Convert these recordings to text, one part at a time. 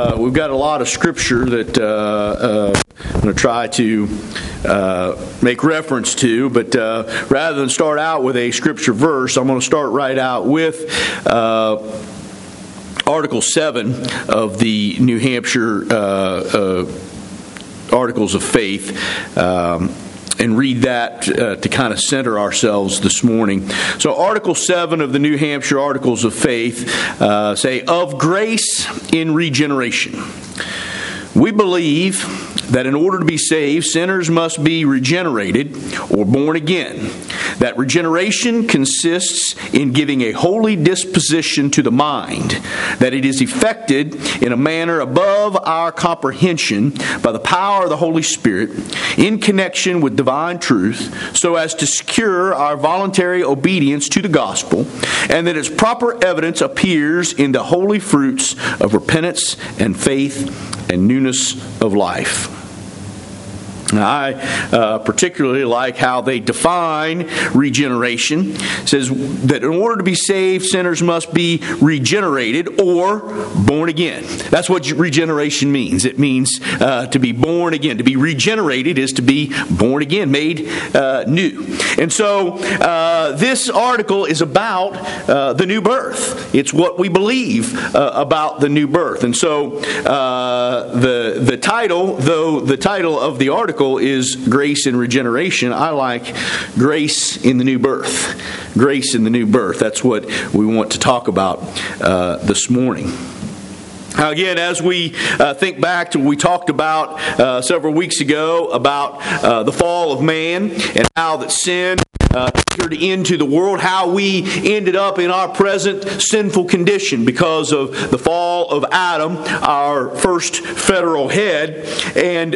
we've got a lot of scripture that I'm going to try to make reference to, but rather than start out with a scripture verse, I'm going to start right out with Article 7 of the New Hampshire Articles of Faith. And read that to kind of center ourselves this morning. So Article 7 of the New Hampshire Articles of Faith say, of grace in regeneration. We believe that in order to be saved, sinners must be regenerated or born again. That regeneration consists in giving a holy disposition to the mind, that it is effected in a manner above our comprehension by the power of the Holy Spirit in connection with divine truth, so as to secure our voluntary obedience to the gospel, and that its proper evidence appears in the holy fruits of repentance and faith and newness of life. Now, I particularly like how they define regeneration. It says that in order to be saved, sinners must be regenerated or born again. That's what regeneration means. It means to be born again. To be regenerated is to be born again, made new. And so this article is about the new birth. It's what we believe about the new birth. And so the title, though the title of the article is Grace in Regeneration, I like Grace in the New Birth. Grace in the New Birth. That's what we want to talk about this morning. Now again, as we think back to what we talked about several weeks ago about the fall of man and how that sin entered into the world, how we ended up in our present sinful condition because of the fall of Adam, our first federal head, and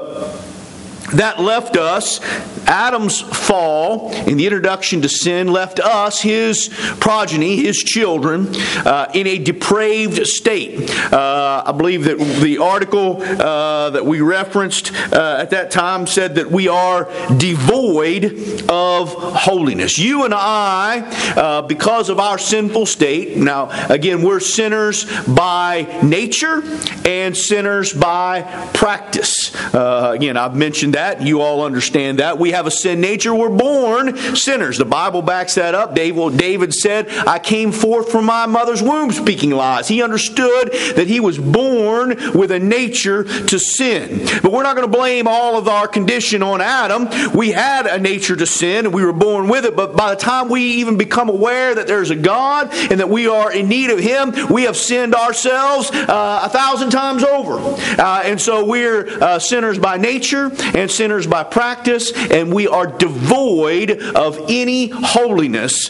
that left us, Adam's fall in the introduction to sin left us, his progeny, his children, in a depraved state. I believe that the article that we referenced at that time said that we are devoid of holiness. You and I, because of our sinful state, now again, we're sinners by nature and sinners by practice. Again, I've mentioned that. You all understand that. We have a sin nature. We're born sinners. The Bible backs that up. David said, I came forth from my mother's womb speaking lies. He understood that he was born with a nature to sin. But we're not going to blame all of our condition on Adam. We had a nature to sin and we were born with it. But by the time we even become aware that there's a God and that we are in need of Him, we have sinned ourselves 1,000 times over. And so we're sinners by nature and sinners by practice, and we are devoid of any holiness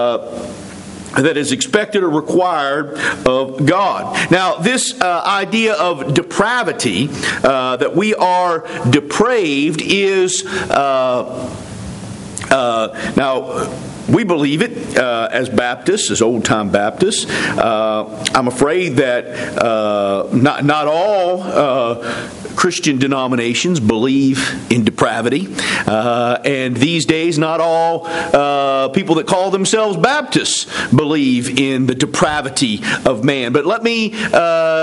that is expected or required of God. Now, this idea of depravity, that we are depraved, is now, we believe it as Baptists, as old-time Baptists. I'm afraid that not all Christian denominations believe in depravity. And these days, not all people that call themselves Baptists believe in the depravity of man. But let me put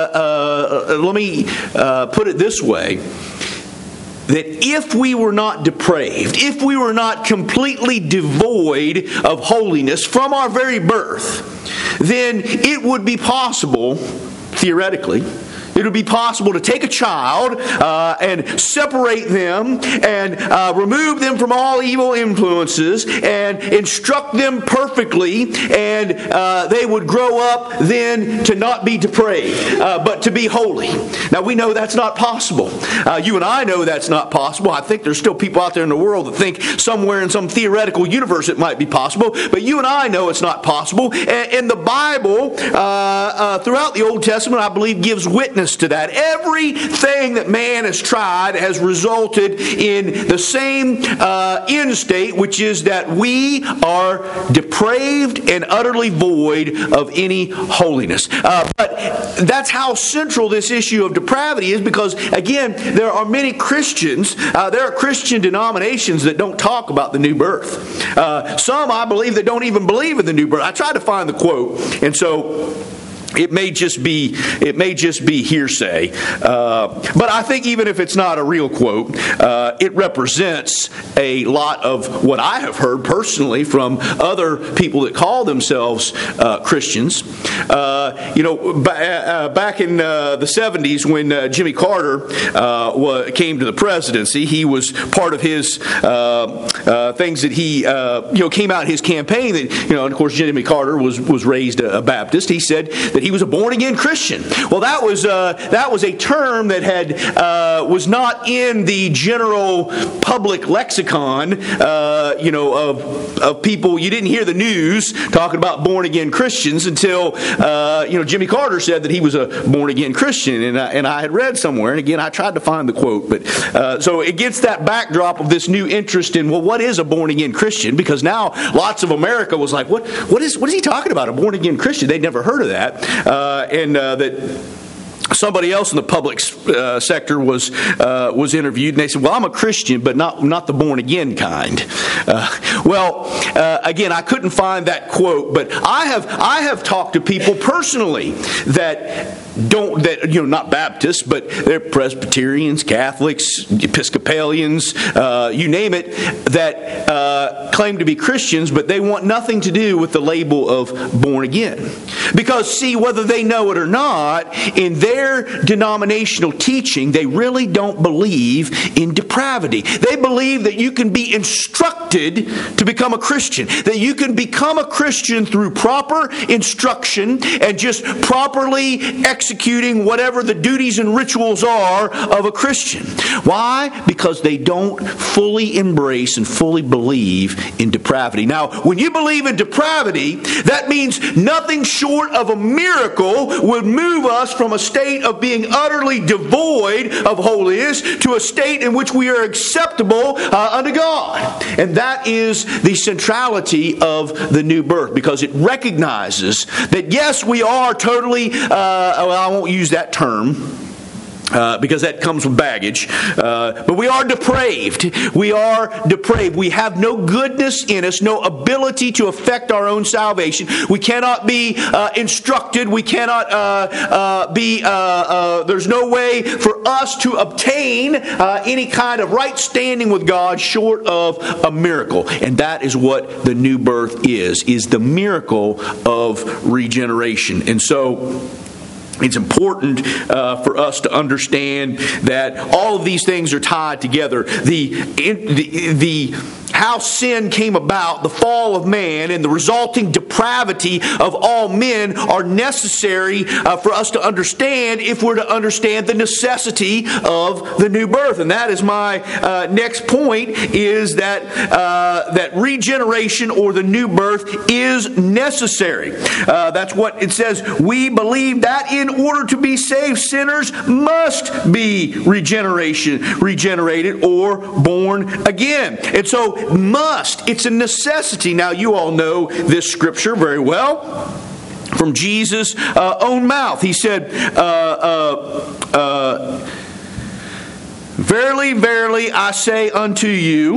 it this way. That if we were not depraved, if we were not completely devoid of holiness from our very birth, then it would be possible, theoretically, it would be possible to take a child and separate them and remove them from all evil influences and instruct them perfectly, and they would grow up then to not be depraved, but to be holy. Now we know that's not possible. You and I know that's not possible. I think there's still people out there in the world that think somewhere in some theoretical universe it might be possible, but you and I know it's not possible. And the Bible, throughout the Old Testament, I believe, gives witness to that. Everything that man has tried has resulted in the same end state, which is that we are depraved and utterly void of any holiness. But that's how central this issue of depravity is, because, again, there are many Christians, there are Christian denominations that don't talk about the new birth. Some, I believe, that don't even believe in the new birth. I tried to find the quote, and so It may just be hearsay, but I think even if it's not a real quote, it represents a lot of what I have heard personally from other people that call themselves Christians. Back in the 70s when Jimmy Carter came to the presidency, he was part of his things that he came out in his campaign that and of course Jimmy Carter was raised a Baptist. He said that he was a born-again Christian. Well, that was a term that was not in the general public lexicon, of people. You didn't hear the news talking about born-again Christians until Jimmy Carter said that he was a born-again Christian, and I had read somewhere, and again I tried to find the quote, but so it gets that backdrop of this new interest in what is a born-again Christian? Because now lots of America was like, what is he talking about? A born-again Christian? They'd never heard of that. That somebody else in the public sector was interviewed, and they said, "Well, I'm a Christian, but not the born again kind." Again, I couldn't find that quote, but I have talked to people personally that not Baptists, but they're Presbyterians, Catholics, Episcopalians, you name it, that claim to be Christians, but they want nothing to do with the label of born again. Because, see, whether they know it or not, in their denominational teaching, they really don't believe in depravity. They believe that you can be instructed to become a Christian, that you can become a Christian through proper instruction and just properly executing whatever the duties and rituals are of a Christian. Why? Because they don't fully embrace and fully believe in depravity. Now, when you believe in depravity, that means nothing short of a miracle would move us from a state of being utterly devoid of holiness to a state in which we are acceptable unto God. And that is the centrality of the new birth, because it recognizes that yes, we are totally, I won't use that term, because that comes with baggage. But we are depraved. We are depraved. We have no goodness in us, no ability to affect our own salvation. We cannot be instructed. We cannot there's no way for us to obtain any kind of right standing with God short of a miracle. And that is what the new birth is the miracle of regeneration. And so it's important for us to understand that all of these things are tied together. The how sin came about, the fall of man, and the resulting depravity of all men are necessary for us to understand if we're to understand the necessity of the new birth. And that is my next point, is that regeneration or the new birth is necessary. That's what it says. We believe that in order to be saved, sinners must be regenerated or born again. And so must, it's a necessity. Now you all know this scripture very well from Jesus' own mouth. He said, "Verily, verily, I say unto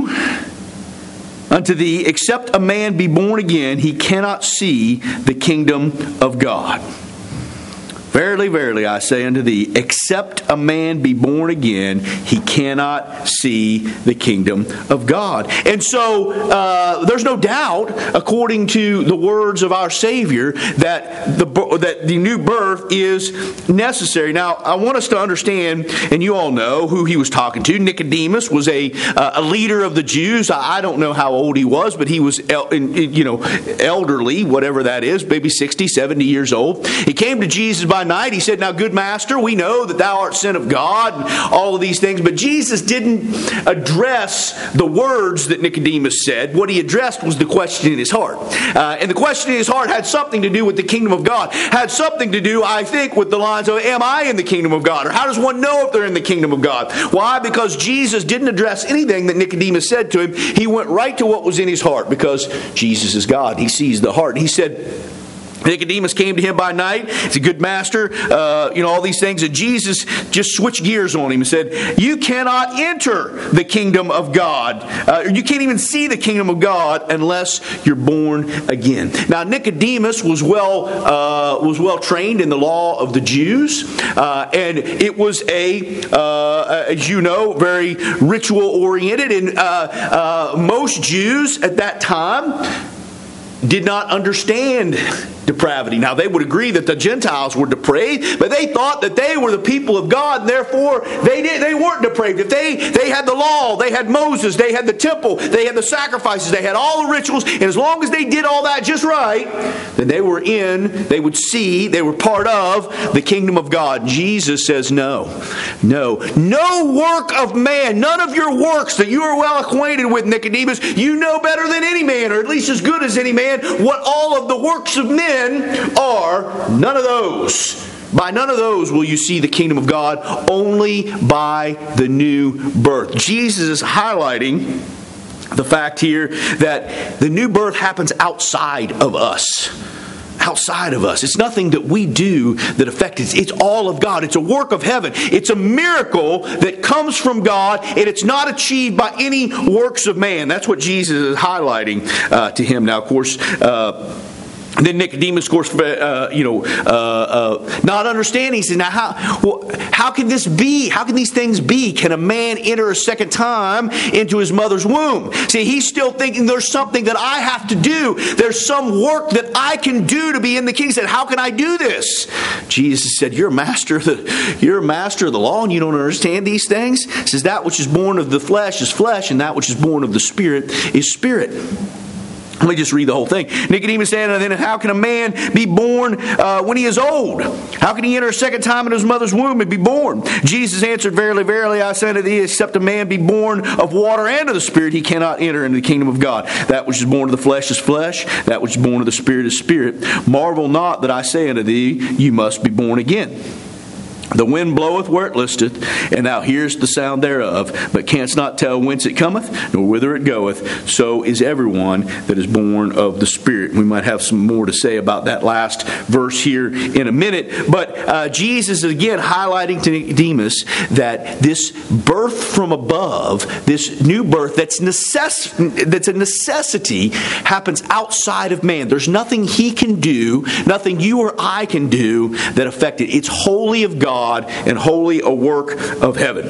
thee, except a man be born again, he cannot see the kingdom of God." Verily, verily, I say unto thee, except a man be born again, he cannot see the kingdom of God. And so, there's no doubt, according to the words of our Savior, that the new birth is necessary. Now, I want us to understand, and you all know who he was talking to. Nicodemus was a leader of the Jews. I don't know how old he was, but he was, elderly, whatever that is, maybe 60, 70 years old. He came to Jesus by night. He said, "Now, good master, we know that thou art sent of God," and all of these things. But Jesus didn't address the words that Nicodemus said. What he addressed was the question in his heart. And the question in his heart had something to do with the kingdom of God. Had something to do, I think, with the lines of, am I in the kingdom of God? Or how does one know if they're in the kingdom of God? Why? Because Jesus didn't address anything that Nicodemus said to him. He went right to what was in his heart, because Jesus is God. He sees the heart. He said, Nicodemus came to him by night. He's a good master. All these things. And Jesus just switched gears on him and said, you cannot enter the kingdom of God. You can't even see the kingdom of God unless you're born again. Now, Nicodemus was well trained in the law of the Jews. And it was as you know, very ritual oriented. And most Jews at that time did not understand depravity. Now, they would agree that the Gentiles were depraved, but they thought that they were the people of God, and therefore they weren't depraved. If they had the law, they had Moses, they had the temple, they had the sacrifices, they had all the rituals, and as long as they did all that just right, then they were part of the kingdom of God. Jesus says, no work of man, none of your works that you are well acquainted with, Nicodemus, you know better than any man, or at least as good as any man, what all of the works of men are. None of those. By none of those will you see the kingdom of God, only by the new birth. Jesus is highlighting the fact here that the new birth happens outside of us. Outside of us. It's nothing that we do that affects it. It's all of God. It's a work of heaven. It's a miracle that comes from God, and it's not achieved by any works of man. That's what Jesus is highlighting to him. Now, of course, then Nicodemus, of course, not understanding, he says, now how can this be? How can these things be? Can a man enter a second time into his mother's womb? See, he's still thinking there's something that I have to do. There's some work that I can do to be in the kingdom. He said, how can I do this? Jesus said, you're a master of the law and you don't understand these things? He says, that which is born of the flesh is flesh, and that which is born of the spirit is spirit. Let me just read the whole thing. Nicodemus said, and then how can a man be born when he is old? How can he enter a second time in his mother's womb and be born? Jesus answered, verily, verily, I say unto thee, except a man be born of water and of the Spirit, he cannot enter into the kingdom of God. That which is born of the flesh is flesh. That which is born of the Spirit is spirit. Marvel not that I say unto thee, you must be born again. The wind bloweth where it listeth, and thou hearest the sound thereof, but canst not tell whence it cometh, nor whither it goeth. So is everyone that is born of the Spirit. We might have some more to say about that last verse here in a minute. But Jesus is again highlighting to Nicodemus that this birth from above, this new birth that's a necessity, happens outside of man. There's nothing he can do, nothing you or I can do that affect it. It's wholly of God and wholly a work of heaven.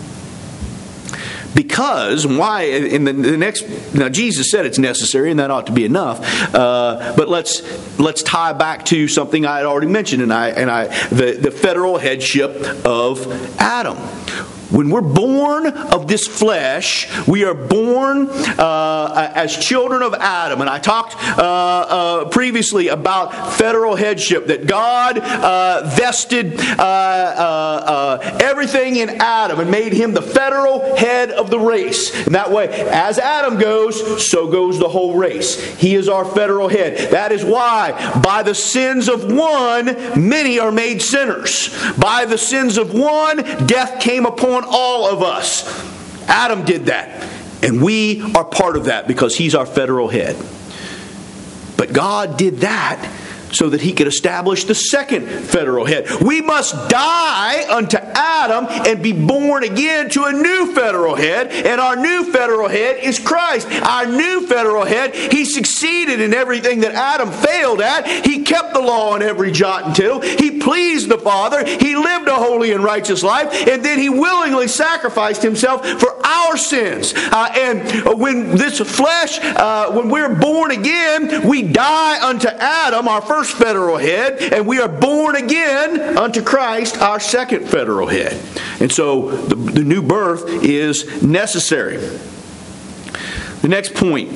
Because, why, in the next, now Jesus said it's necessary and that ought to be enough, but let's tie back to something I had already mentioned, the federal headship of Adam. When we're born of this flesh, we are born as children of Adam. And I talked previously about federal headship, that God vested everything in Adam and made him the federal head of the race. And that way, as Adam goes, so goes the whole race. He is our federal head. That is why, by the sins of one, many are made sinners. By the sins of one, death came upon all of us. Adam did that. And we are part of that because he's our federal head. But God did that so that he could establish the second federal head. We must die unto Adam and be born again to a new federal head. And our new federal head is Christ. Our new federal head, he succeeded in everything that Adam failed at. He kept the law in every jot and tittle. He pleased the Father. He lived a holy and righteous life. And then he willingly sacrificed himself for our sins. And when this flesh, when we're born again, we die unto Adam, our first federal head, and we are born again unto Christ, our second federal head. And so the new birth is necessary. The next point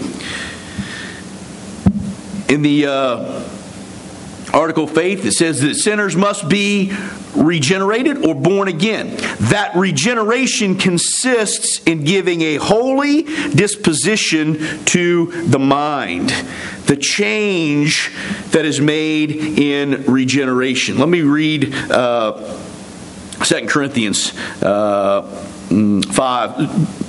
in the article of faith, it says that sinners must be regenerated or born again. That regeneration consists in giving a holy disposition to the mind. The change that is made in regeneration. Let me read 2 Corinthians 5.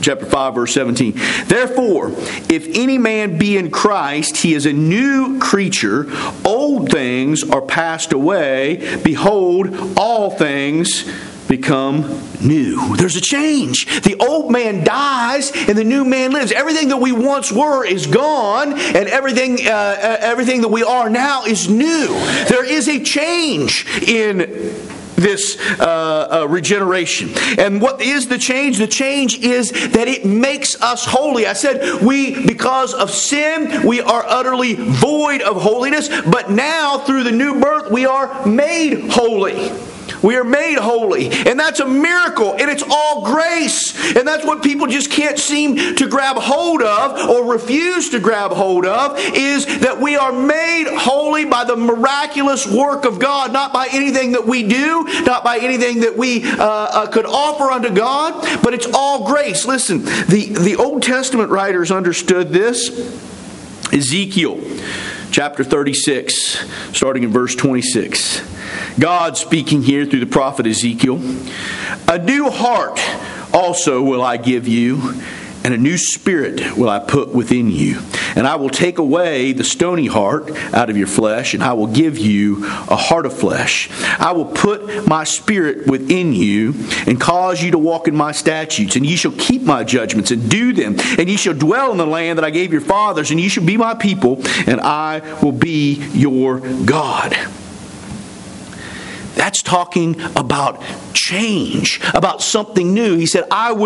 chapter 5, verse 17. Therefore, if any man be in Christ, he is a new creature. Old things are passed away. Behold, all things become new. There's a change. The old man dies and the new man lives. Everything that we once were is gone, and everything that we are now is new. There is a change in this regeneration. And what is the change? The change is that it makes us holy. I said because of sin, we are utterly void of holiness, but now through the new birth, we are made holy. We are made holy. And that's a miracle. And it's all grace. And that's what people just can't seem to grab hold of, or refuse to grab hold of, is that we are made holy by the miraculous work of God. Not by anything that we do. Not by anything that we could offer unto God. But it's all grace. Listen, the Old Testament writers understood this. Ezekiel chapter 36, starting in verse 26. God speaking here through the prophet Ezekiel. A new heart also will I give you, and a new spirit will I put within you. And I will take away the stony heart out of your flesh, and I will give you a heart of flesh. I will put my spirit within you, and cause you to walk in my statutes. And ye shall keep my judgments, and do them. And ye shall dwell in the land that I gave your fathers, and ye shall be my people, and I will be your God. That's talking about change, about something new. He said,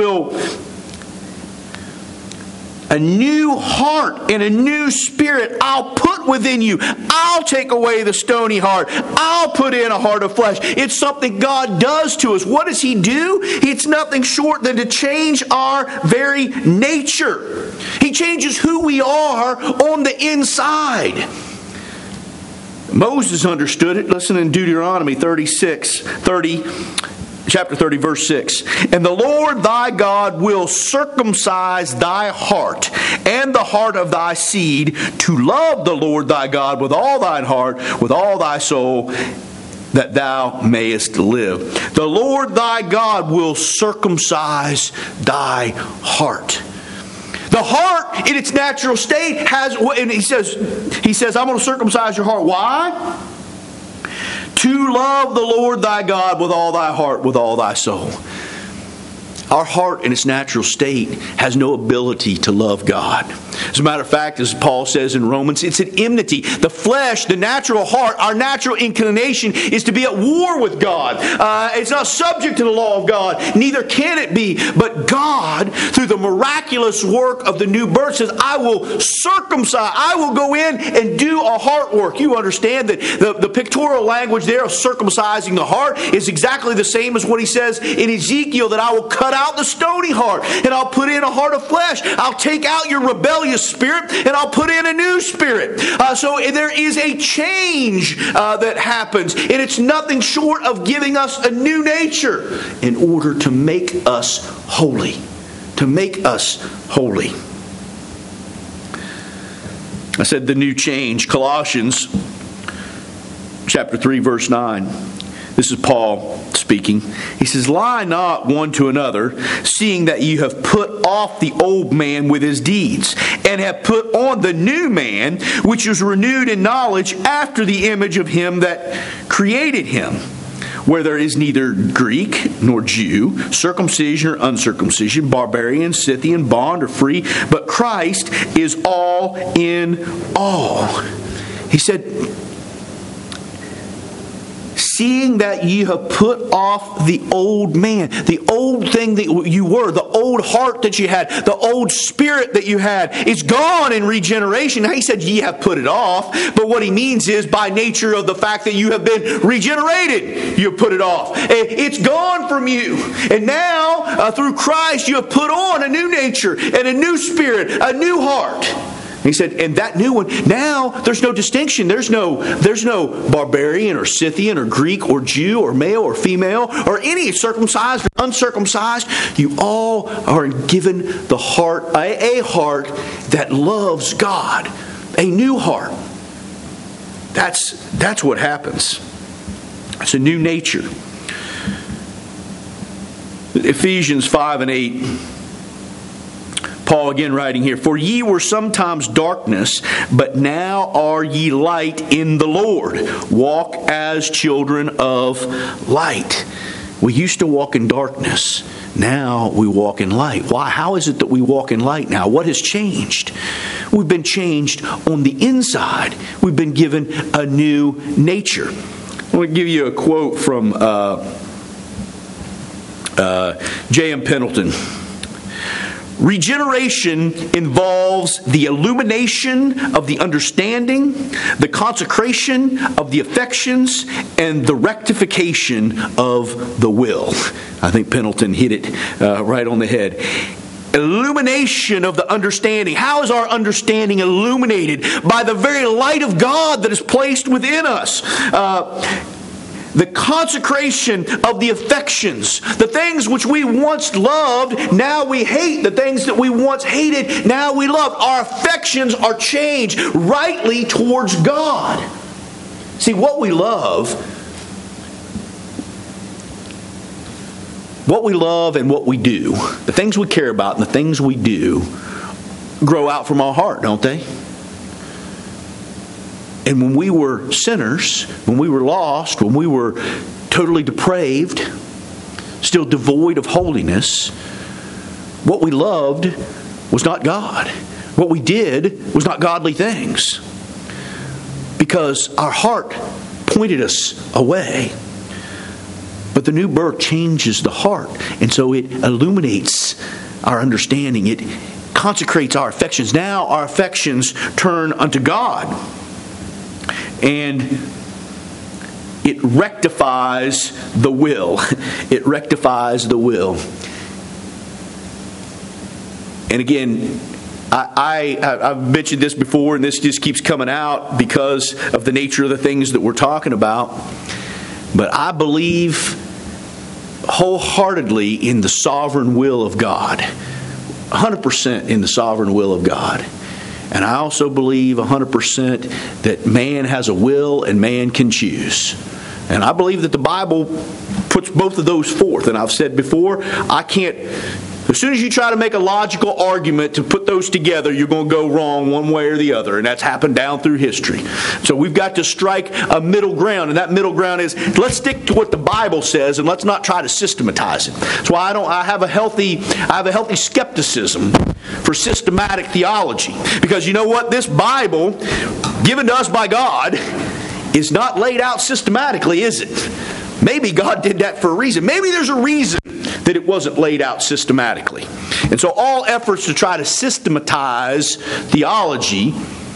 a new heart and a new spirit I'll put within you. I'll take away the stony heart. I'll put in a heart of flesh. It's something God does to us. What does He do? It's nothing short than to change our very nature. He changes who we are on the inside. Moses understood it. Listen in Deuteronomy chapter 30, verse 6. And the Lord thy God will circumcise thy heart and the heart of thy seed to love the Lord thy God with all thine heart, with all thy soul, that thou mayest live. The Lord thy God will circumcise thy heart. The heart, in its natural state, has, and he says, I'm going to circumcise your heart. Why? To love the Lord thy God with all thy heart, with all thy soul. Our heart in its natural state has no ability to love God. As a matter of fact, as Paul says in Romans, it's an enmity. The flesh, the natural heart, our natural inclination is to be at war with God. It's not subject to the law of God. Neither can it be. But God, through the miraculous work of the new birth, says, I will circumcise. I will go in and do a heart work. You understand that the pictorial language there of circumcising the heart is exactly the same as what he says in Ezekiel, that I will cut out the stony heart and I'll put in a heart of flesh. I'll take out your rebellious spirit and I'll put in a new spirit. So there is a change that happens, and it's nothing short of giving us a new nature in order to make us holy. To make us holy. I said the new change. Colossians chapter 3, verse 9. This is Paul speaking. He says, lie not one to another, seeing that you have put off the old man with his deeds, and have put on the new man, which is renewed in knowledge after the image of him that created him, where there is neither Greek nor Jew, circumcision or uncircumcision, barbarian, Scythian, bond or free, but Christ is all in all. He said, seeing that ye have put off the old man, the old thing that you were, the old heart that you had, the old spirit that you had, it's gone in regeneration. Now he said ye have put it off, but what he means is by nature of the fact that you have been regenerated, you have put it off. It's gone from you. And now, through Christ, you have put on a new nature and a new spirit, a new heart. He said, and that new one, now there's no distinction. There's no barbarian or Scythian or Greek or Jew or male or female or any circumcised or uncircumcised. You all are given the heart, a heart that loves God, a new heart. That's what happens. It's a new nature. Ephesians 5 and 8. Paul again writing here, "For ye were sometimes darkness, but now are ye light in the Lord. Walk as children of light." We used to walk in darkness. Now we walk in light. Why? How is it that we walk in light now? What has changed? We've been changed on the inside. We've been given a new nature. I want to give you a quote from J.M. Pendleton. "Regeneration involves the illumination of the understanding, the consecration of the affections, and the rectification of the will." I think Pendleton hit it right on the head. Illumination of the understanding. How is our understanding illuminated? By the very light of God that is placed within us. The consecration of the affections. The things which we once loved, now we hate. The things that we once hated, now we love. Our affections are changed rightly towards God. See, what we love and what we do, the things we care about and the things we do, grow out from our heart, don't they? And when we were sinners, when we were lost, when we were totally depraved, still devoid of holiness, what we loved was not God. What we did was not godly things. Because our heart pointed us away. But the new birth changes the heart. And so it illuminates our understanding. It consecrates our affections. Now our affections turn unto God. And it rectifies the will. It rectifies the will. And again, I've mentioned this before, and this just keeps coming out because of the nature of the things that we're talking about. But I believe wholeheartedly in the sovereign will of God. 100% in the sovereign will of God. And I also believe 100% that man has a will and man can choose. And I believe that the Bible puts both of those forth. And I've said before, as soon as you try to make a logical argument to put those together, you're going to go wrong one way or the other. And that's happened down through history. So we've got to strike a middle ground. And that middle ground is, let's stick to what the Bible says and let's not try to systematize it. That's why I have a healthy skepticism for systematic theology. Because you know what? This Bible, given to us by God, is not laid out systematically, is it? Maybe God did that for a reason. Maybe there's a reason that it wasn't laid out systematically. And so all efforts to try to systematize theology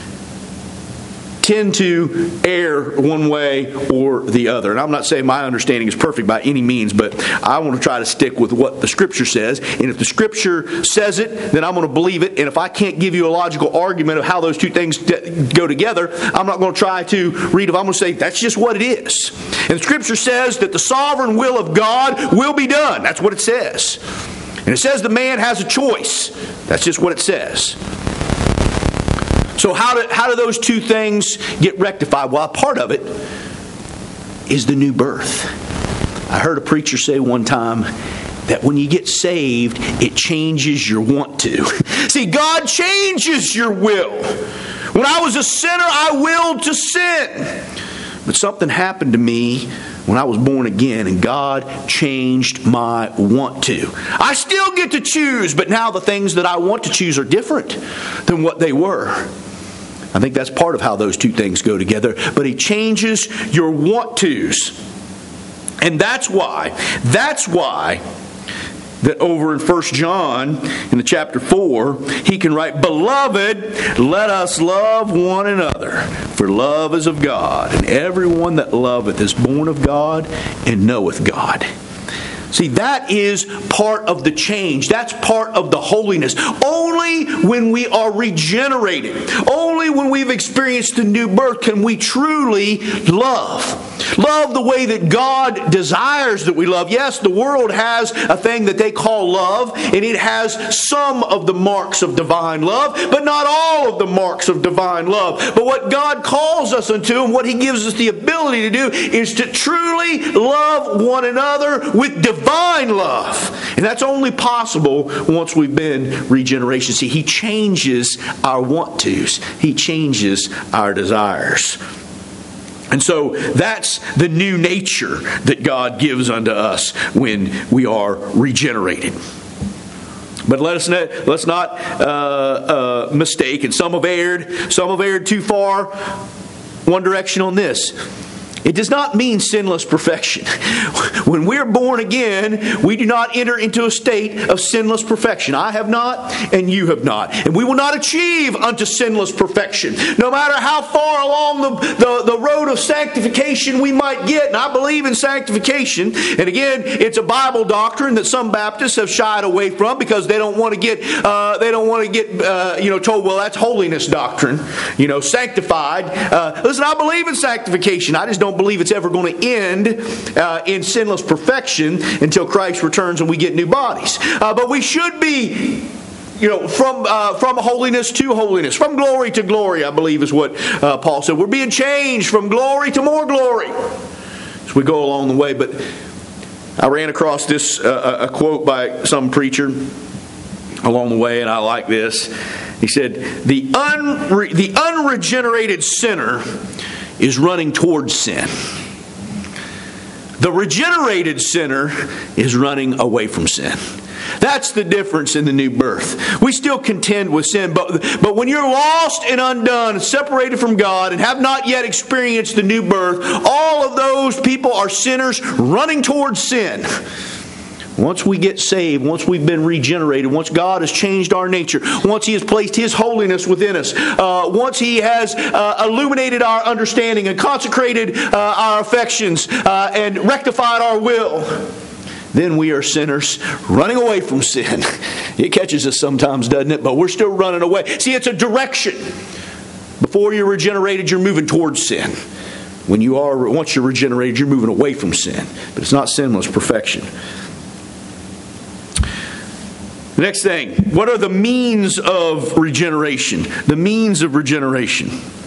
tend to err one way or the other. And I'm not saying my understanding is perfect by any means, but I want to try to stick with what the Scripture says. And if the Scripture says it, then I'm going to believe it. And if I can't give you a logical argument of how those two things go together, I'm not going to try to read it. I'm going to say that's just what it is. And the Scripture says that the sovereign will of God will be done. That's what it says. And it says the man has a choice. That's just what it says. So how do those two things get rectified? Well, part of it is the new birth. I heard a preacher say one time that when you get saved, it changes your want to. See, God changes your will. When I was a sinner, I willed to sin. But something happened to me when I was born again, and God changed my want to. I still get to choose, but now the things that I want to choose are different than what they were. I think that's part of how those two things go together. But He changes your want tos. And that's why that over in 1 John, in the chapter 4, he can write, "Beloved, let us love one another, for love is of God, and everyone that loveth is born of God and knoweth God." See, that is part of the change. That's part of the holiness. Only when we are regenerated, only when we've experienced the new birth can we truly love. Love the way that God desires that we love. Yes, the world has a thing that they call love, and it has some of the marks of divine love, but not all of the marks of divine love. But what God calls us unto and what He gives us the ability to do is to truly love one another with divine love. And And that's only possible once we've been regeneration. See, He changes our want-tos. He changes our desires. And so that's the new nature that God gives unto us when we are regenerated. But let's not mistake, and some have erred too far one direction on this. It does not mean sinless perfection. When we're born again, we do not enter into a state of sinless perfection. I have not, and you have not. And we will not achieve unto sinless perfection. No matter how far along the road of sanctification we might get, and I believe in sanctification, and again, it's a Bible doctrine that some Baptists have shied away from because they don't want to get told, well, that's holiness doctrine, sanctified. Listen, I believe in sanctification. I just don't believe it's ever going to end in sinless perfection until Christ returns and we get new bodies. But we should be, from holiness to holiness, from glory to glory, I believe is what Paul said. We're being changed from glory to more glory as we go along the way. But I ran across this a quote by some preacher along the way, and I like this. He said, the unregenerated sinner is running towards sin. The regenerated sinner is running away from sin. That's the difference in the new birth. We still contend with sin, but when you're lost and undone, separated from God, and have not yet experienced the new birth, all of those people are sinners running towards sin. Once we get saved, once we've been regenerated, once God has changed our nature, once He has placed His holiness within us, once He has illuminated our understanding and consecrated our affections and rectified our will, then we are sinners running away from sin. It catches us sometimes, doesn't it? But we're still running away. See, it's a direction. Before you're regenerated, you're moving towards sin. Once you're regenerated, you're moving away from sin. But it's not sinless perfection. The next thing, what are the means of regeneration? The means of regeneration.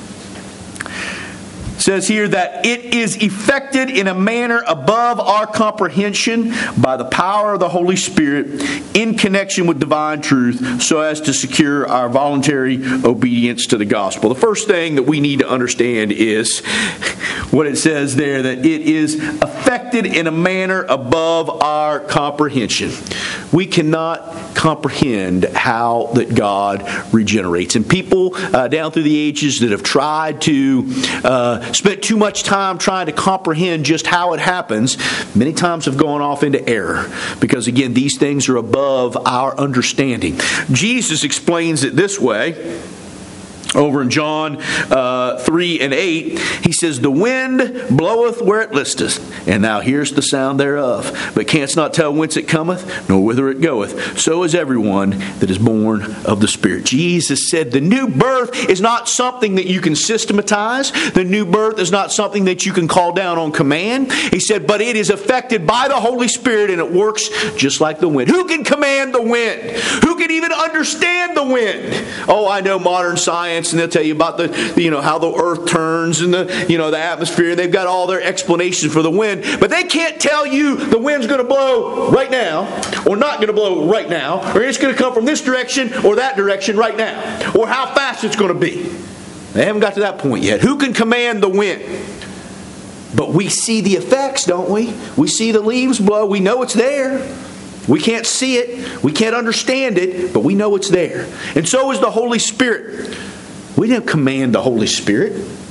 It says here that it is effected in a manner above our comprehension by the power of the Holy Spirit in connection with divine truth so as to secure our voluntary obedience to the gospel. The first thing that we need to understand is what it says there, that it is effected in a manner above our comprehension. We cannot comprehend how that God regenerates. And people down through the ages that have tried to spent too much time trying to comprehend just how it happens, many times have gone off into error. Because again, these things are above our understanding. Jesus explains it this way. Over in John 3 and 8, he says, the wind bloweth where it listeth, and thou hearest the sound thereof, but canst not tell whence it cometh, nor whither it goeth. So is everyone that is born of the Spirit. Jesus said the new birth is not something that you can systematize. The new birth is not something that you can call down on command. He said, but it is affected by the Holy Spirit, and it works just like the wind. Who can command the wind? Who can even understand the wind? Oh, I know modern science, and they'll tell you about how the earth turns and the atmosphere. They've got all their explanations for the wind, but they can't tell you the wind's going to blow right now or not going to blow right now, or it's going to come from this direction or that direction right now, or how fast it's going to be. They haven't got to that point yet. Who can command the wind? But we see the effects, don't we? We see the leaves blow. We know it's there. We can't see it. We can't understand it, but we know it's there. And so is the Holy Spirit. We don't command the Holy Spirit.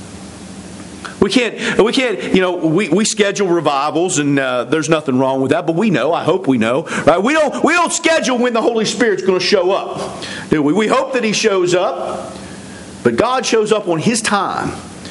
We can't. We schedule revivals, and there's nothing wrong with that. But we know. I hope we know. Right? We don't schedule when the Holy Spirit's going to show up, do we? We hope that He shows up, but God shows up on His time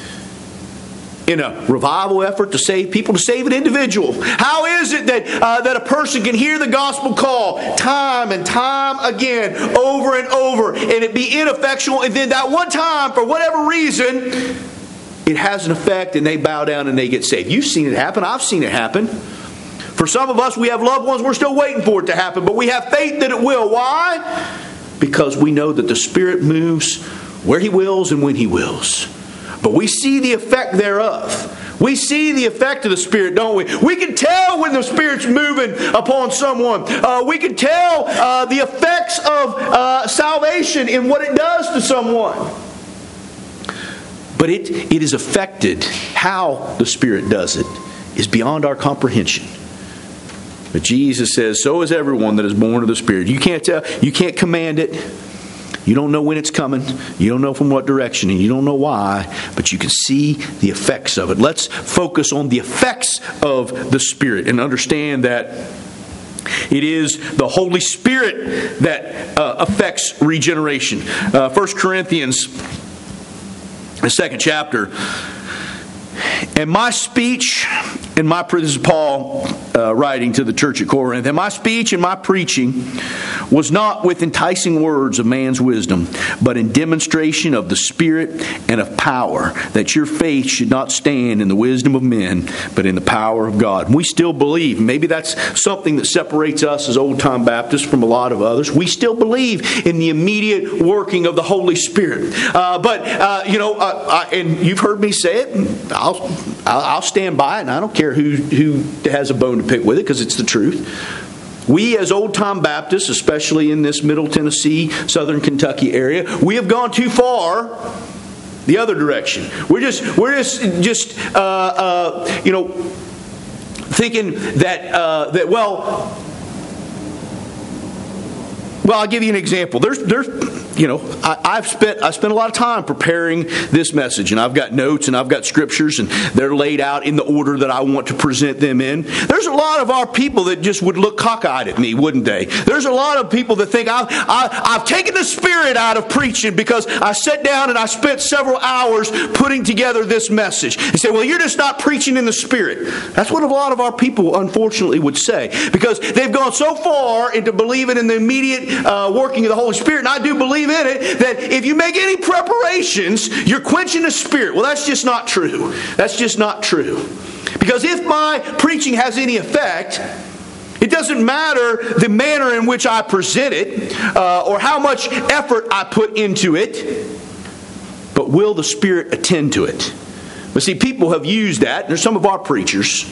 in a revival effort to save people, to save an individual. How is it that a person can hear the gospel call time and time again, over and over, and it be ineffectual, and then that one time, for whatever reason, it has an effect, and they bow down and they get saved? You've seen it happen. I've seen it happen. For some of us, we have loved ones, we're still waiting for it to happen, but we have faith that it will. Why? Because we know that the Spirit moves where He wills and when He wills. But we see the effect thereof. We see the effect of the Spirit, don't we? We can tell when the Spirit's moving upon someone. We can tell the effects of salvation in what it does to someone. But it is affected. How the Spirit does it is beyond our comprehension. But Jesus says, so is everyone that is born of the Spirit. You can't tell. You can't command it. You don't know when it's coming. You don't know from what direction, and you don't know why, but you can see the effects of it. Let's focus on the effects of the Spirit and understand that it is the Holy Spirit that affects regeneration. 1 Corinthians, the 2nd chapter. And my speech, this is Paul writing to the church at Corinth, and my speech and my preaching was not with enticing words of man's wisdom, but in demonstration of the Spirit and of power, that your faith should not stand in the wisdom of men, but in the power of God. And we still believe, maybe that's something that separates us as old-time Baptists from a lot of others, we still believe in the immediate working of the Holy Spirit. And you've heard me say it, I'll stand by it, and I don't care who has a bone to pick with it, because it's the truth. We as old-time Baptists, especially in this Middle Tennessee, Southern Kentucky area, we have gone too far the other direction. We're just thinking that well, I'll give you an example. I spent a lot of time preparing this message, and I've got notes and I've got scriptures, and they're laid out in the order that I want to present them in. There's a lot of our people that just would look cockeyed at me, wouldn't they? There's a lot of people that think I've taken the Spirit out of preaching because I sat down and I spent several hours putting together this message. They say, well, you're just not preaching in the Spirit. That's what a lot of our people, unfortunately, would say, because they've gone so far into believing in the immediate working of the Holy Spirit, and I do believe in it, that if you make any preparations, you're quenching the Spirit. Well, that's just not true. That's just not true. Because if my preaching has any effect, it doesn't matter the manner in which I present it or how much effort I put into it, but will the Spirit attend to it? But see, people have used that. There's some of our preachers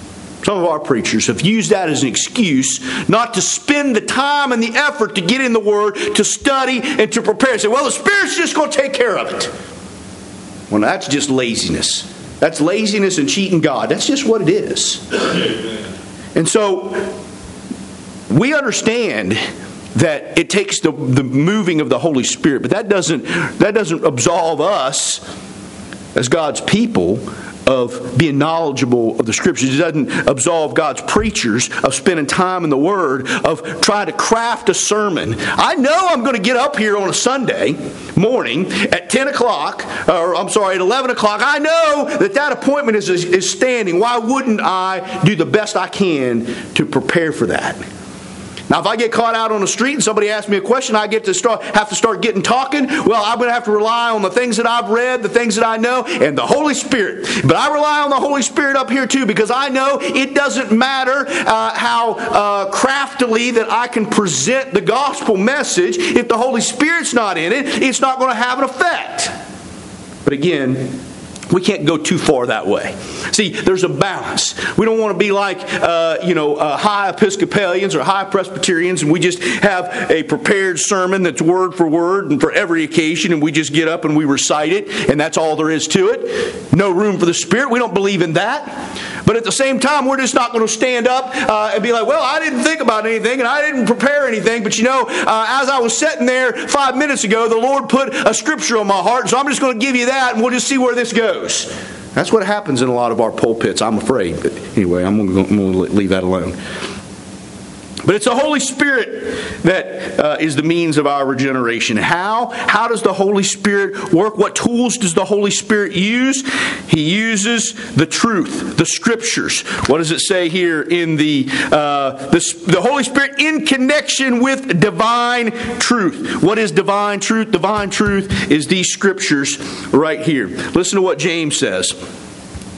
have used that as an excuse not to spend the time and the effort to get in the Word, to study, and to prepare. Say, well, the Spirit's just going to take care of it. Well, that's just laziness. That's laziness and cheating God. That's just what it is. And so, we understand that it takes the moving of the Holy Spirit, but that doesn't absolve us as God's people of being knowledgeable of the Scriptures. It doesn't absolve God's preachers of spending time in the Word, of trying to craft a sermon. I know I'm going to get up here on a Sunday morning at 10 o'clock, at 11 o'clock. I know that appointment is standing. Why wouldn't I do the best I can to prepare for that? Now, if I get caught out on the street and somebody asks me a question, I have to start getting talking. Well, I'm going to have to rely on the things that I've read, the things that I know, and the Holy Spirit. But I rely on the Holy Spirit up here too, because I know it doesn't matter how craftily that I can present the gospel message. If the Holy Spirit's not in it, it's not going to have an effect. But again, we can't go too far that way. See, there's a balance. We don't want to be like, high Episcopalians or high Presbyterians, and we just have a prepared sermon that's word for word and for every occasion, and we just get up and we recite it, and that's all there is to it. No room for the Spirit. We don't believe in that. But at the same time, we're just not going to stand up and be like, well, I didn't think about anything, and I didn't prepare anything, but as I was sitting there 5 minutes ago, the Lord put a scripture on my heart, so I'm just going to give you that, and we'll just see where this goes. That's what happens in a lot of our pulpits, I'm afraid. But anyway, I'm going to leave that alone. But it's the Holy Spirit that is the means of our regeneration. How? How does the Holy Spirit work? What tools does the Holy Spirit use? He uses the truth, the Scriptures. What does it say here in the Holy Spirit in connection with divine truth? What is divine truth? Divine truth is these Scriptures right here. Listen to what James says.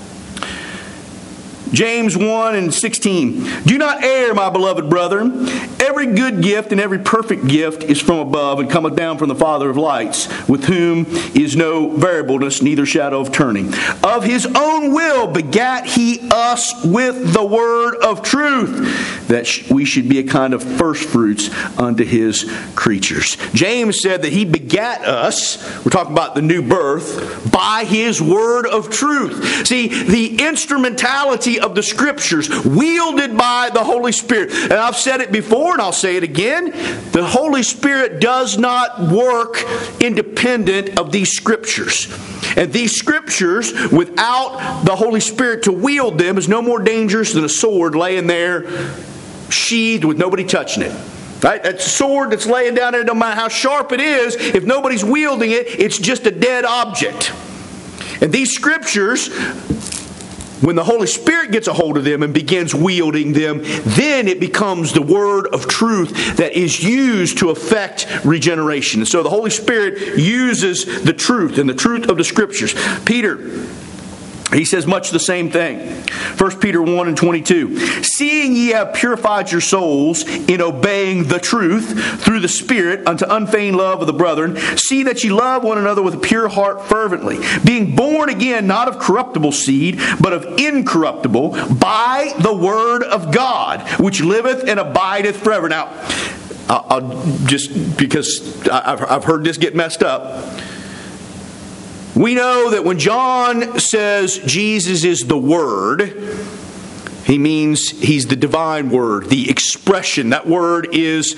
James 1:16. Do not err, my beloved brethren, Every good gift and every perfect gift is from above and cometh down from the Father of lights, with whom is no variableness, neither shadow of turning. Of his own will begat he us with the word of truth, that we should be a kind of firstfruits unto his creatures. James said that he begat us, we're talking about the new birth, by his word of truth. See, the instrumentality of the Scriptures, wielded by the Holy Spirit. And I've said it before, and I'll say it again. The Holy Spirit does not work independent of these Scriptures. And these Scriptures, without the Holy Spirit to wield them, is no more dangerous than a sword laying there, sheathed with nobody touching it. Right? That sword that's laying down there, no matter how sharp it is, if nobody's wielding it, it's just a dead object. And these Scriptures, when the Holy Spirit gets a hold of them and begins wielding them, then it becomes the word of truth that is used to effect regeneration. And so the Holy Spirit uses the truth and the truth of the Scriptures. Peter, he says much the same thing. 1 Peter 1 and 22. Seeing ye have purified your souls in obeying the truth through the Spirit unto unfeigned love of the brethren, see that ye love one another with a pure heart fervently, being born again not of corruptible seed, but of incorruptible, by the word of God, which liveth and abideth forever. Now, I'll just because I've heard this get messed up. We know that when John says Jesus is the Word, he means He's the divine Word, the expression. That word is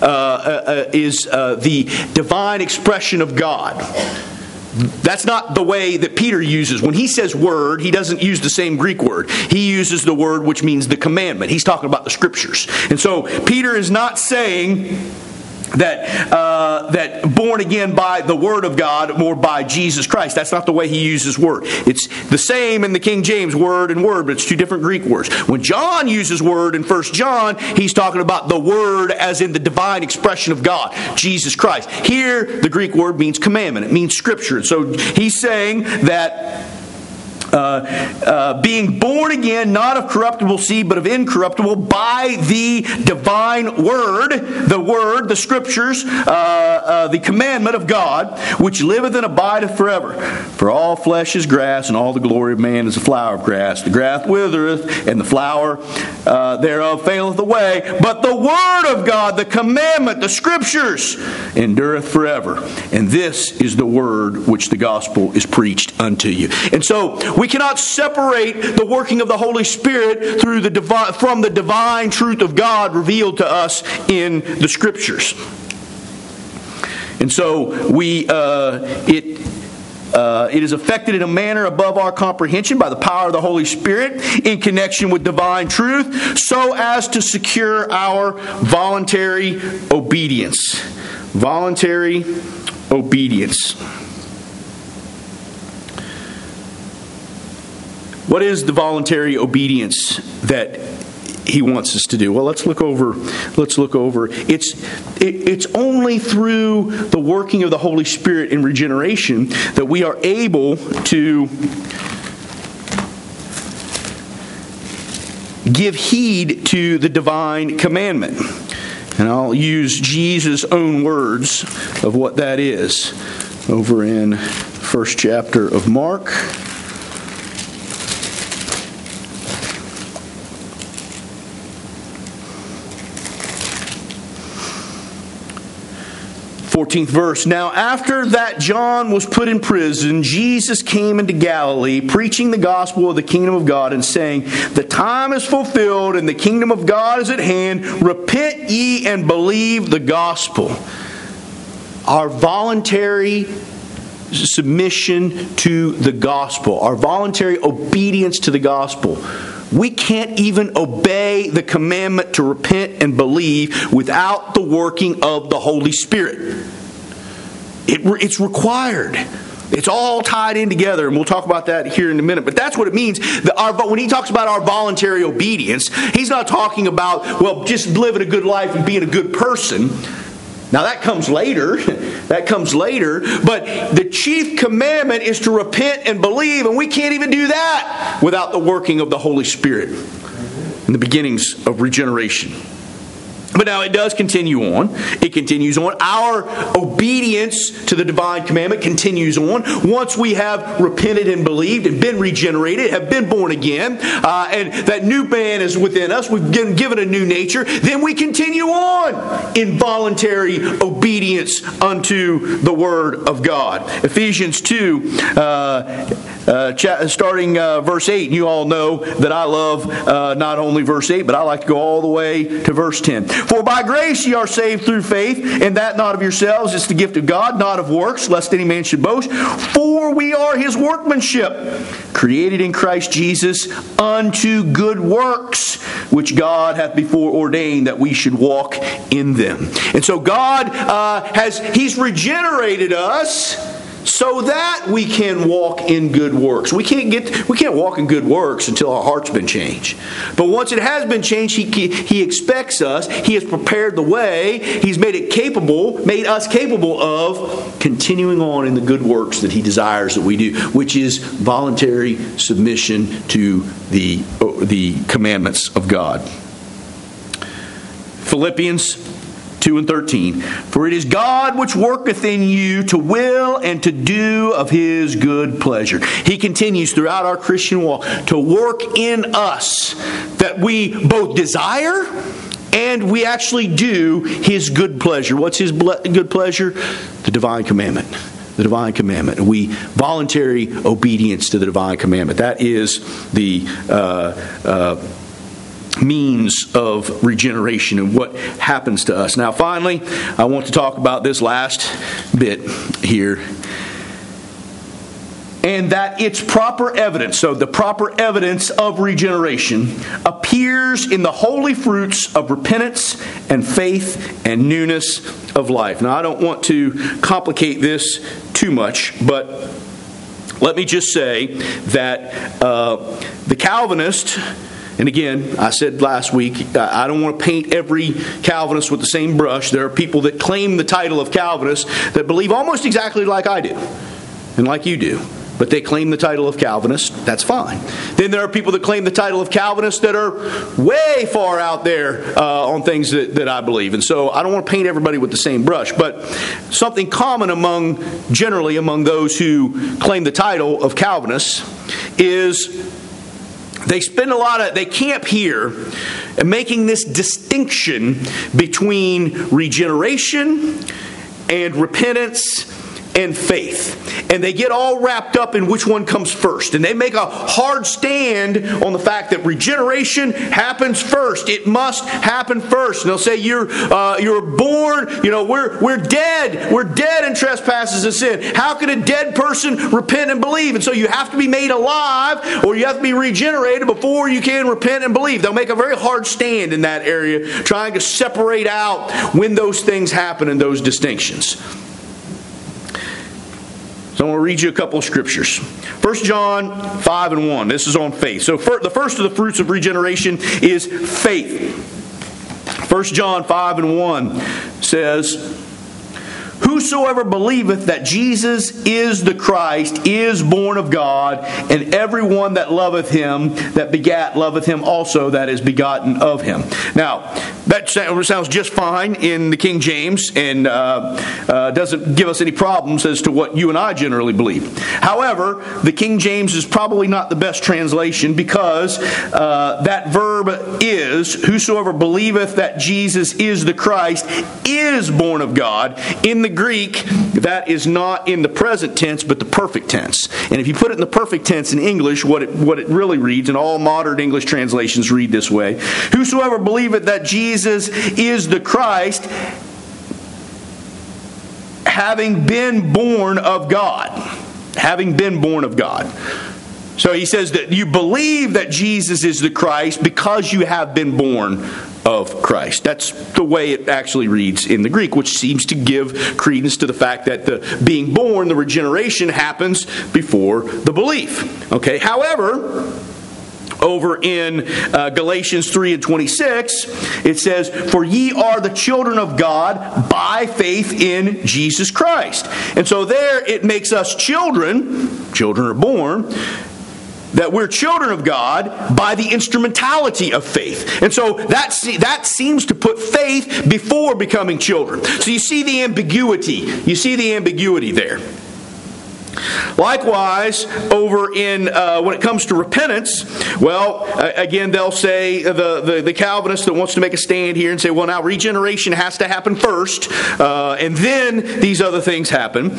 the divine expression of God. That's not the way that Peter uses. When he says word, he doesn't use the same Greek word. He uses the word which means the commandment. He's talking about the Scriptures. And so Peter is not saying that born again by the Word of God or by Jesus Christ. That's not the way he uses word. It's the same in the King James, word and word, but it's two different Greek words. When John uses word in 1 John, he's talking about the Word as in the divine expression of God, Jesus Christ. Here, the Greek word means commandment. It means Scripture. So he's saying that being born again, not of corruptible seed, but of incorruptible, by the divine word, the Scriptures, the commandment of God, which liveth and abideth forever. For all flesh is grass, and all the glory of man is a flower of grass. The grass withereth, and the flower thereof faileth away. But the word of God, the commandment, the Scriptures, endureth forever. And this is the word which the gospel is preached unto you. And so, we cannot separate the working of the Holy Spirit from the divine truth of God revealed to us in the Scriptures. And so it is affected in a manner above our comprehension by the power of the Holy Spirit in connection with divine truth, so as to secure our voluntary obedience. Voluntary obedience. What is the voluntary obedience that he wants us to do? Well, let's look over. It's only through the working of the Holy Spirit in regeneration that we are able to give heed to the divine commandment. And I'll use Jesus' own words of what that is over in first chapter of Mark. 14th verse. Now after that John was put in prison, Jesus came into Galilee, preaching the gospel of the kingdom of God, and saying, the time is fulfilled, and the kingdom of God is at hand. Repent ye and believe the gospel. Our voluntary submission to the gospel, our voluntary obedience to the gospel. We can't even obey the commandment to repent and believe without the working of the Holy Spirit. It's required. It's all tied in together, and we'll talk about that here in a minute. But that's what it means. When he talks about our voluntary obedience, he's not talking about, well, just living a good life and being a good person. Now that comes later. But the chief commandment is to repent and believe, and we can't even do that without the working of the Holy Spirit and the beginnings of regeneration. But now it does continue on. It continues on. Our obedience to the divine commandment continues on. Once we have repented and believed and been regenerated, have been born again, and that new man is within us, we've been given a new nature, then we continue on in voluntary obedience unto the Word of God. Ephesians 2, starting verse 8. You all know that I love not only verse 8, but I like to go all the way to verse 10. For by grace ye are saved through faith, and that not of yourselves, it's the gift of God, not of works, lest any man should boast. For we are His workmanship, created in Christ Jesus unto good works, which God hath before ordained that we should walk in them. And so God He's regenerated us so that we can walk in good works. We can't walk in good works until our heart's been changed. But once it has been changed, He expects us. He has prepared the way. He's made us capable of continuing on in the good works that He desires that we do, which is voluntary submission to the commandments of God. Philippians 2 and 13. For it is God which worketh in you to will and to do of His good pleasure. He continues throughout our Christian walk to work in us that we both desire and we actually do His good pleasure. What's His good pleasure? The divine commandment. The divine commandment. We voluntary obedience to the divine commandment. That is the means of regeneration and what happens to us. Now, finally, I want to talk about this last bit here. And that its proper evidence, so the proper evidence of regeneration, appears in the holy fruits of repentance and faith and newness of life. Now, I don't want to complicate this too much, but let me just say that the Calvinist, and again, I said last week, I don't want to paint every Calvinist with the same brush. There are people that claim the title of Calvinist that believe almost exactly like I do and like you do. But they claim the title of Calvinist. That's fine. Then there are people that claim the title of Calvinist that are way far out there on things that I believe. And so I don't want to paint everybody with the same brush. But something common generally among those who claim the title of Calvinist is they camp here and making this distinction between regeneration and repentance and faith. And they get all wrapped up in which one comes first. And they make a hard stand on the fact that regeneration happens first. It must happen first. And they'll say you're born, we're dead. We're dead in trespasses and sin. How can a dead person repent and believe? And so you have to be made alive or you have to be regenerated before you can repent and believe. They'll make a very hard stand in that area, trying to separate out when those things happen and those distinctions. So I want to read you a couple of scriptures. 1 John 5 and 1. This is on faith. So the first of the fruits of regeneration is faith. 1 John 5 and 1 says, Whosoever believeth that Jesus is the Christ is born of God, and every one that loveth Him that begat loveth Him also that is begotten of Him. Now, that sounds just fine in the King James and doesn't give us any problems as to what you and I generally believe. However, the King James is probably not the best translation because that verb is, whosoever believeth that Jesus is the Christ is born of God. In the Greek, that is not in the present tense, but the perfect tense. And if you put it in the perfect tense in English, what it really reads, and all modern English translations read this way, whosoever believeth that Jesus is the Christ, having been born of God. Having been born of God. So he says that you believe that Jesus is the Christ because you have been born of Christ. That's the way it actually reads in the Greek, which seems to give credence to the fact that the being born, the regeneration, happens before the belief. Okay. However, over in Galatians 3 and 26, it says, For ye are the children of God by faith in Jesus Christ. And so there it makes us children. Children are born that we're children of God by the instrumentality of faith. And so that seems to put faith before becoming children. So you see the ambiguity. You see the ambiguity there. Likewise, over in when it comes to repentance, well, again, they'll say the Calvinist that wants to make a stand here and say, well, now regeneration has to happen first, and then these other things happen.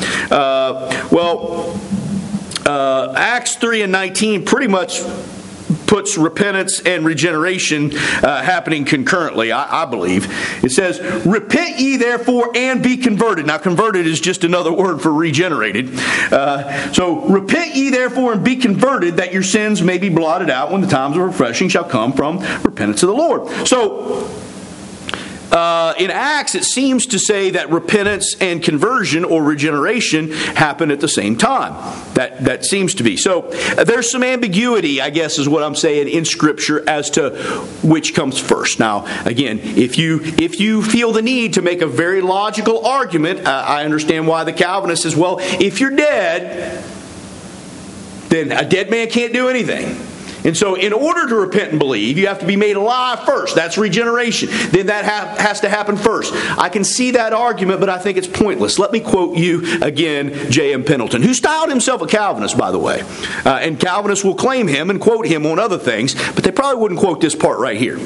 Acts 3 and 19 pretty much puts repentance and regeneration happening concurrently, I believe. It says, repent ye therefore and be converted. Now, converted is just another word for regenerated. So, repent ye therefore and be converted, that your sins may be blotted out when the times of refreshing shall come from repentance of the Lord. So, in Acts, it seems to say that repentance and conversion or regeneration happen at the same time. That seems to be. So there's some ambiguity, I guess, is what I'm saying in Scripture as to which comes first. Now, again, if you feel the need to make a very logical argument, I understand why the Calvinist says, well, if you're dead, then a dead man can't do anything. And so in order to repent and believe, you have to be made alive first. That's regeneration. Then that has to happen first. I can see that argument, but I think it's pointless. Let me quote you again, J.M. Pendleton, who styled himself a Calvinist, by the way. And Calvinists will claim him and quote him on other things, but they probably wouldn't quote this part right here.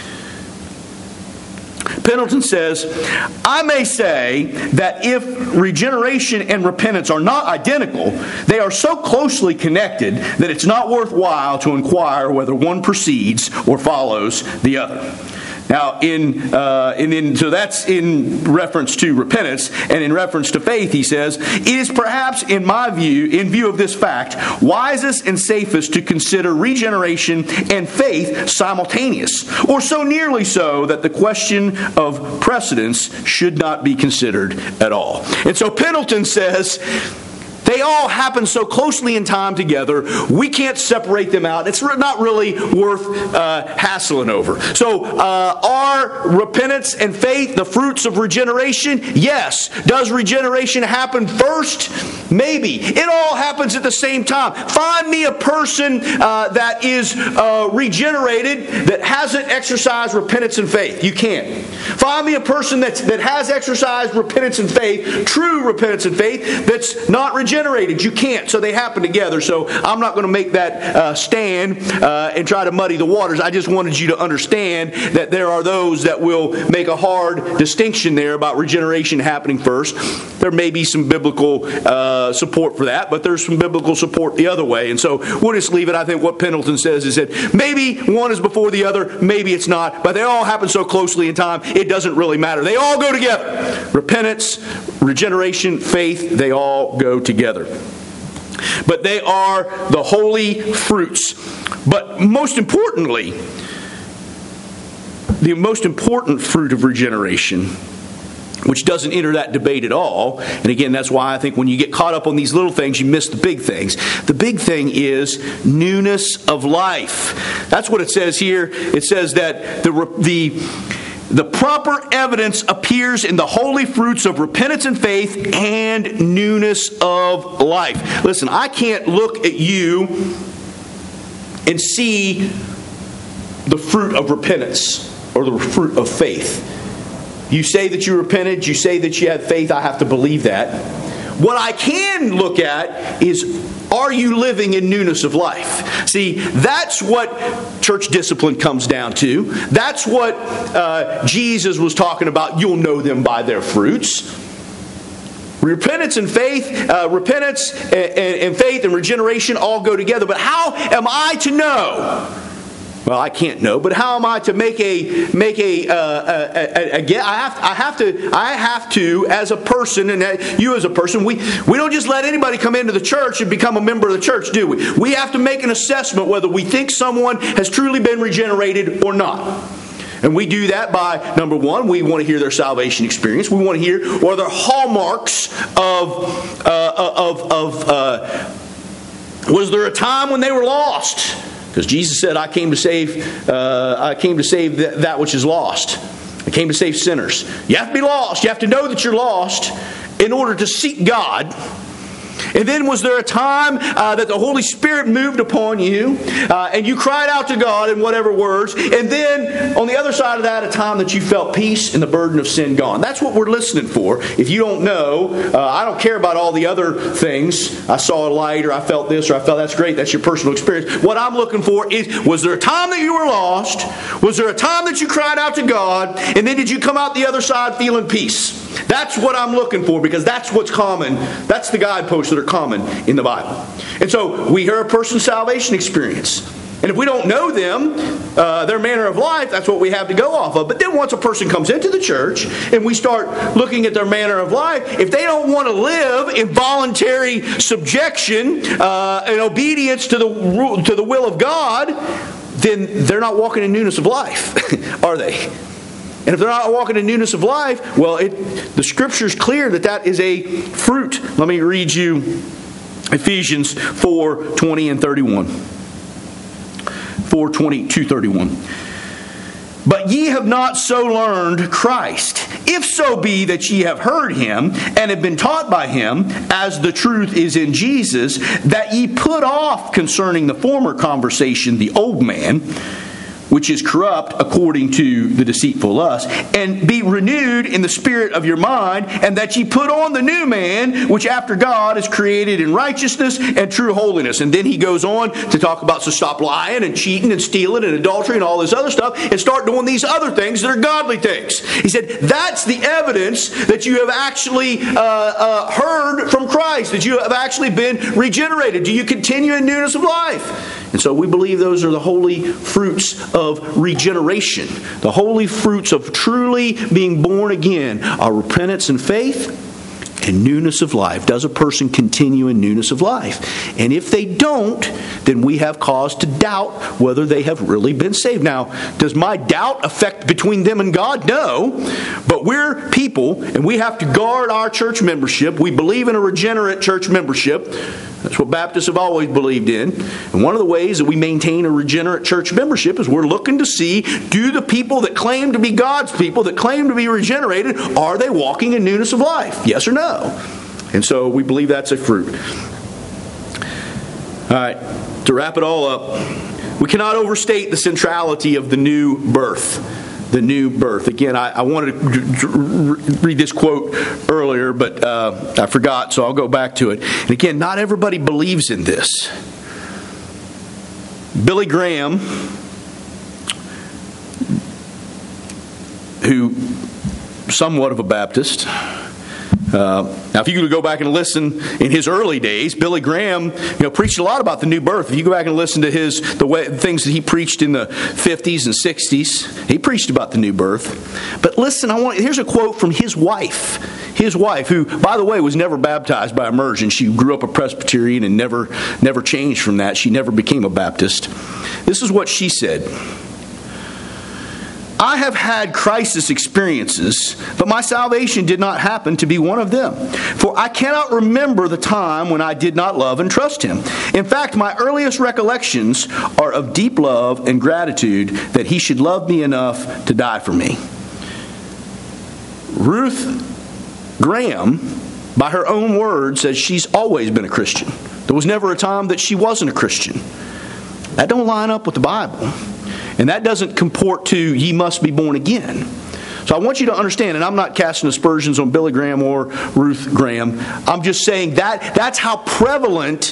Pendleton says, I may say that if regeneration and repentance are not identical, they are so closely connected that it's not worthwhile to inquire whether one precedes or follows the other. Now, so that's in reference to repentance, and in reference to faith, he says, it is perhaps, in my view, in view of this fact, wisest and safest to consider regeneration and faith simultaneous, or so nearly so that the question of precedence should not be considered at all. And so Pendleton says, they all happen so closely in time together, we can't separate them out. It's not really worth hassling over. So, are repentance and faith the fruits of regeneration? Yes. Does regeneration happen first? Maybe. It all happens at the same time. Find me a person that is regenerated that hasn't exercised repentance and faith. You can't. Find me a person that has exercised repentance and faith, true repentance and faith, that's not regenerated. You can't. So they happen together. So I'm not going to make that stand and try to muddy the waters. I just wanted you to understand that there are those that will make a hard distinction there about regeneration happening first. There may be some biblical support for that, but there's some biblical support the other way. And so we'll just leave it. I think what Pendleton says is that maybe one is before the other, maybe it's not, but they all happen so closely in time, it doesn't really matter. They all go together. Repentance, regeneration, faith, they all go together. But they are the holy fruits. But most importantly, the most important fruit of regeneration, which doesn't enter that debate at all, and again, that's why I think when you get caught up on these little things, you miss the big things. The big thing is newness of life. That's what it says here. It says that the proper evidence appears in the holy fruits of repentance and faith and newness of life. Listen, I can't look at you and see the fruit of repentance or the fruit of faith. You say that you repented, you say that you had faith, I have to believe that. What I can look at is, are you living in newness of life? See, that's what church discipline comes down to. That's what Jesus was talking about. You'll know them by their fruits. Repentance and faith, and faith and regeneration all go together. But how am I to know? Well, I can't know, but how am I to make I have to, as a person, and you as a person, we don't just let anybody come into the church and become a member of the church, do we? We have to make an assessment whether we think someone has truly been regenerated or not. And we do that by, number one, we want to hear their salvation experience. We want to hear what are their hallmarks was there a time when they were lost? Because Jesus said, I came to save that which is lost. I came to save sinners. You have to be lost. You have to know that you're lost in order to seek God. And then was there a time that the Holy Spirit moved upon you and you cried out to God in whatever words, and then on the other side of that, a time that you felt peace and the burden of sin gone? That's what we're listening for. If you don't know, I don't care about all the other things. I saw a light, or I felt this, or I felt, that's great. That's your personal experience. What I'm looking for is, was there a time that you were lost? Was there a time that you cried out to God? And then did you come out the other side feeling peace? That's what I'm looking for, because that's what's common. That's the guideposts that are common in the Bible. And so we hear a person's salvation experience. And if we don't know them, their manner of life, that's what we have to go off of. But then once a person comes into the church and we start looking at their manner of life, if they don't want to live in voluntary subjection and obedience to the will of God, then they're not walking in newness of life, are they? And if they're not walking in newness of life, well, the Scripture is clear that is a fruit. Let me read you Ephesians 4:20 and 31. 4:22-31. But ye have not so learned Christ, if so be that ye have heard Him, and have been taught by Him, as the truth is in Jesus, that ye put off concerning the former conversation the old man, which is corrupt according to the deceitful lust, and be renewed in the spirit of your mind, and that ye put on the new man, which after God is created in righteousness and true holiness. And then he goes on to talk about, so stop lying and cheating and stealing and adultery and all this other stuff, and start doing these other things that are godly things. He said, that's the evidence that you have actually heard from Christ, that you have actually been regenerated. Do you continue in newness of life? And so we believe those are the holy fruits of regeneration. The holy fruits of truly being born again are repentance and faith and newness of life. Does a person continue in newness of life? And if they don't, then we have cause to doubt whether they have really been saved. Now, does my doubt affect between them and God? No. But we're people, and we have to guard our church membership. We believe in a regenerate church membership. That's what Baptists have always believed in. And one of the ways that we maintain a regenerate church membership is we're looking to see, do the people that claim to be God's people, that claim to be regenerated, are they walking in newness of life? Yes or no? And so we believe that's a fruit. All right, to wrap it all up, we cannot overstate the centrality of the new birth. The new birth. Again, I wanted to read this quote earlier, but I forgot, so I'll go back to it. And again, not everybody believes in this. Billy Graham, who somewhat of a Baptist. Now, if you go back and listen in his early days, Billy Graham, preached a lot about the new birth. If you go back and listen to the things that he preached in the 50s and 60s, he preached about the new birth. But listen, here's a quote from his wife. His wife, who, by the way, was never baptized by immersion. She grew up a Presbyterian and never changed from that. She never became a Baptist. This is what she said. I have had crisis experiences, but my salvation did not happen to be one of them. For I cannot remember the time when I did not love and trust Him. In fact, my earliest recollections are of deep love and gratitude that He should love me enough to die for me. Ruth Graham, by her own words, says she's always been a Christian. There was never a time that she wasn't a Christian. That don't line up with the Bible. And that doesn't comport to, ye must be born again. So I want you to understand, and I'm not casting aspersions on Billy Graham or Ruth Graham. I'm just saying that's how prevalent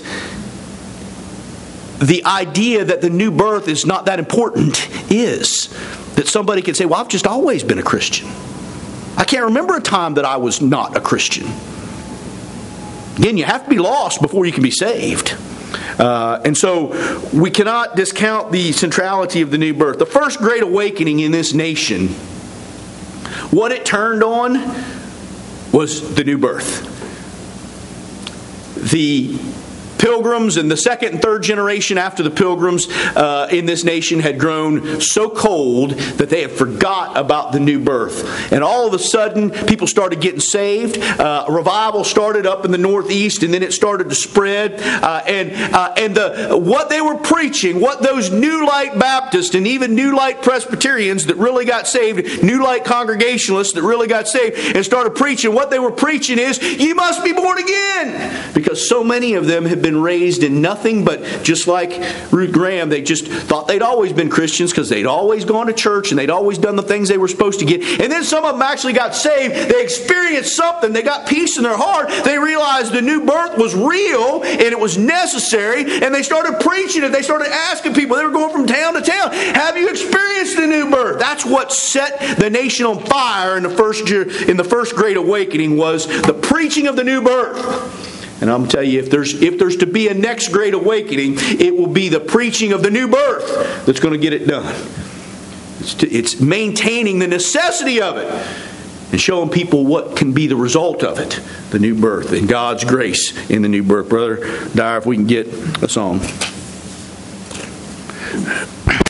the idea that the new birth is not that important is. That somebody can say, well, I've just always been a Christian. I can't remember a time that I was not a Christian. Again, you have to be lost before you can be saved. And so we cannot discount the centrality of the new birth. The first great awakening in this nation, what it turned on was the new birth. The Pilgrims and the second and third generation after the Pilgrims in this nation had grown so cold that they had forgot about the new birth. And all of a sudden, people started getting saved. A revival started up in the Northeast, and then it started to spread. What they were preaching, what those New Light Baptists and even New Light Presbyterians that really got saved, New Light Congregationalists that really got saved and started preaching, what they were preaching is, you must be born again. Because so many of them had been raised in nothing but, just like Ruth Graham, they just thought they'd always been Christians because they'd always gone to church and they'd always done the things they were supposed to get. And then some of them actually got saved. They experienced something. They got peace in their heart. They realized the new birth was real and it was necessary. And they started preaching it. They started asking people. They were going from town to town. Have you experienced the new birth? That's what set the nation on fire in the first Great Awakening, was the preaching of the new birth. And I'm going to tell you, if there's to be a next Great Awakening, it will be the preaching of the new birth that's going to get it done. It's maintaining the necessity of it and showing people what can be the result of it, the new birth and God's grace in the new birth. Brother Dyer, if we can get a song.